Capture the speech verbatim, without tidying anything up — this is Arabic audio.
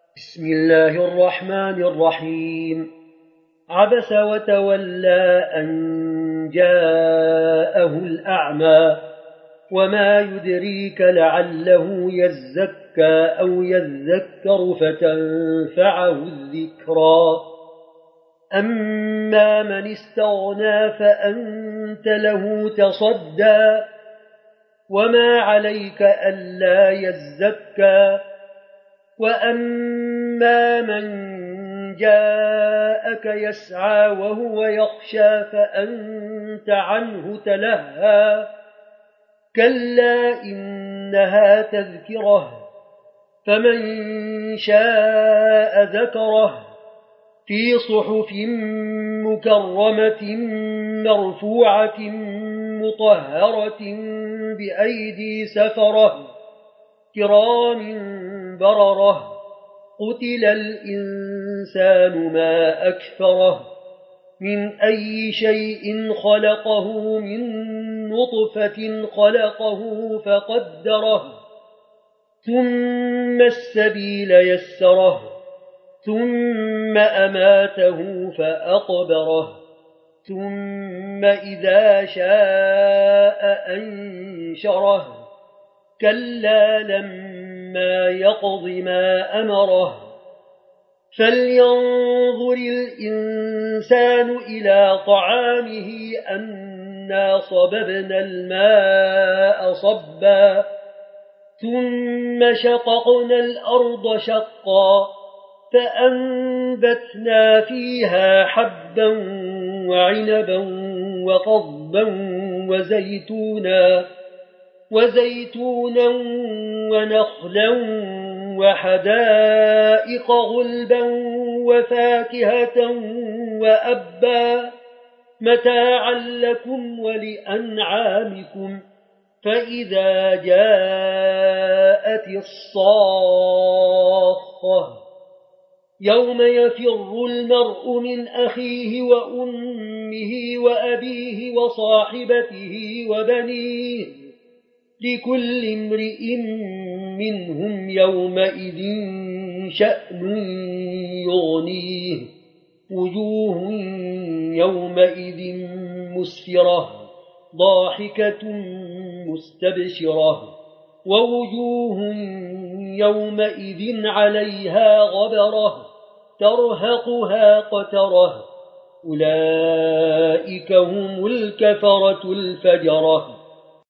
بسم الله الرحمن الرحيم. عبس وتولى أن جاءه الأعمى وما يدريك لعله يزكى أو يذكر فتنفعه الذكرى. أما من استغنى فأنت له تصدى وما عليك ألا يزكى. وأما من جاءك يسعى وهو يخشى فأنت عنه تلهى. كلا إنها تذكرة فمن شاء ذكره في صحف مكرمة مرفوعة مطهرة بأيدي سفرة كرام بررة. قتل الإنسان ما أكفره من أي شيء خلقه من نطفة خلقه فقدره ثم السبيل يسره ثم أماته فأقبره ثم إذا شاء أنشره. كلا لما يقض ما أمره. فلينظر الإنسان إلى طعامه أنا صببنا الماء صبا ثم شققنا الأرض شقا فأنبتنا فيها حبا وعنبا وقضبا وزيتونا وزيتونا ونخلا وحدائق غلبا وفاكهة وأبا متاعا لكم ولأنعامكم. فإذا جاءت الصاخة يوم يفر المرء من أخيه وأمه وأبيه وصاحبته وبنيه لكل امرئ منهم يومئذ شأن يغنيه. وجوه يومئذ مسفرة ضاحكة مستبشرة ووجوه يومئذ عليها غبرة ترهقها قترة. أولئك هم الكفرة الفجرة.